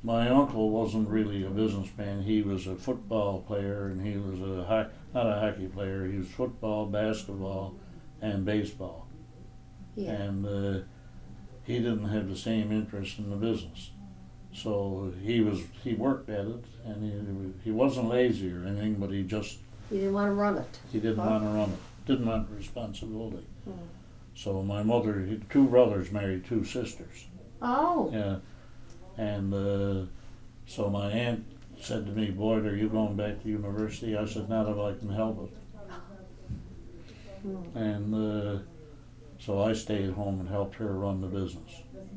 My uncle wasn't really a businessman. He was a football player, and he was not a hockey player. He was football, basketball, and baseball. Yeah. And he didn't have the same interest in the business. So he worked at it, and he wasn't lazy or anything, but He didn't want to run it. he didn't Huh? want to run it. Didn't want responsibility. Hmm. So my mother, two brothers married two sisters. Oh. Yeah, and so my aunt said to me, "Boyd, are you going back to university?" I said, "Not if I can help it." Hmm. And so I stayed home and helped her run the business.